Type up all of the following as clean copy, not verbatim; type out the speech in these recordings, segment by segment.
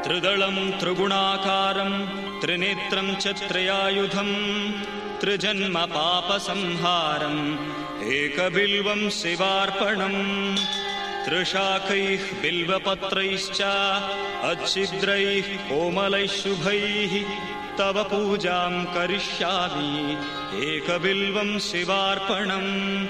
त्रिदलं त्रिगुणाकारं त्रिनेत्रं च त्रयायुधं त्रिजन्म पापसंहारम् एकबिल्वं शिवार्पणम् त्रिशाखैः बिल्वपत्रैश्च अच्छिद्रैः कोमलैः शुभैः तव पूजां करिष्यामि एकबिल्वं शिवार्पणम्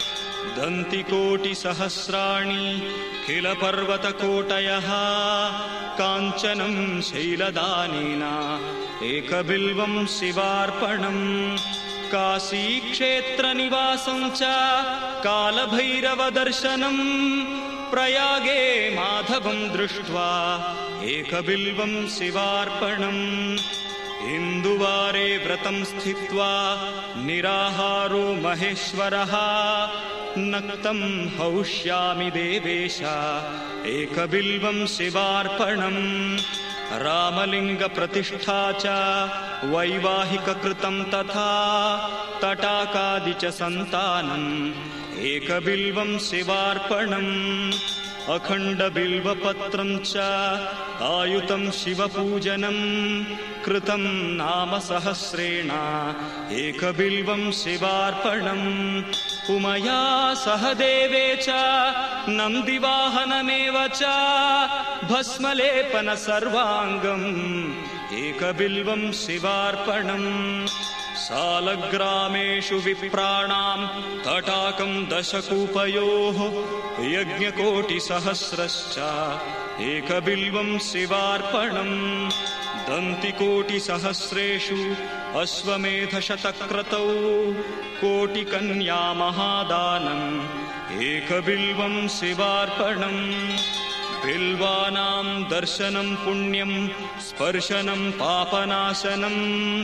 दन्तिकोटिसहस्राणि किलपर्वतकोटयः काञ्चनं शैलदानेन एकबिल्वं शिवार्पणम् काशीक्षेत्रनिवासं च कालभैरवदर्शनं प्रयागे माधवं दृष्ट्वा एकबिल्वं शिवार्पणम् इन्दुवारे व्रतं स्थित्वा निराहारो महेश्वरः नक्तं हौष्यामि देवेश एकबिल्वं शिवार्पणम् रामलिङ्गप्रतिष्ठा च वैवाहिककृतं तथा तटाकादि च सन्तानम् एकबिल्वं शिवार्पणम् अखण्डबिल्वपत्रं च आयुतं शिवपूजनं कृतं नाम सहस्रेण एकबिल्वं शिवार्पणम् उमया सह देवे च नन्दिवाहनमेव च भस्मलेपन सर्वाङ्गम् एकबिल्वं शिवार्पणम् सालग्रामेषु विप्राणां तटाकं दशकूपयोः यज्ञकोटिसहस्रश्च एकबिल्वं शिवार्पणम् दन्तिकोटिसहस्रेषु अश्वमेधशतक्रतौ कोटिकन्या महादानम् एकबिल्वं शिवार्पणम् बिल्वानां दर्शनं पुण्यं स्पर्शनं पापनाशनम्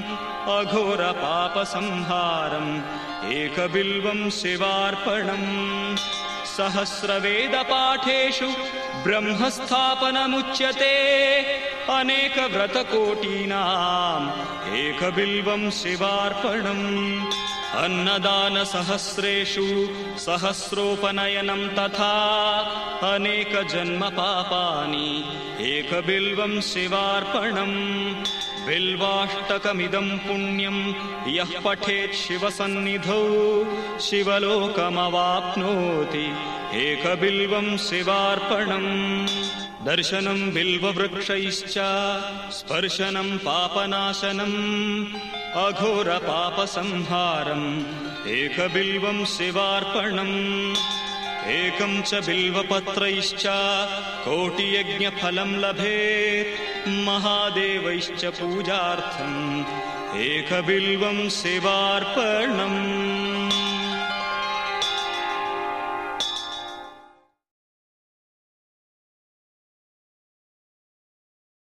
अघोरपापसंहारम् एकबिल्वं शिवार्पणम् सहस्रवेदपाठेषु ब्रह्मस्थापनमुच्यते अनेकव्रतकोटीनाम् एकबिल्वं शिवार्पणम् अन्नदानसहस्रेषु सहस्रोपनयनं तथा अनेकजन्मपापानि एकबिल्वं शिवार्पणम् बिल्वाष्टकमिदं पुण्यं यः पठेत् शिवसन्निधौ शिवलोकमवाप्नोति एकबिल्वं शिवार्पणम् दर्शनं बिल्ववृक्षैश्च स्पर्शनं पापनाशनम् अघोरपापसंहारम् एकबिल्वं शिवार्पणम् एकं च बिल्वपत्रैश्च कोटियज्ञफलं लभेत् महादेवैश्च पूजार्थम् एकबिल्वं शिवार्पणम्।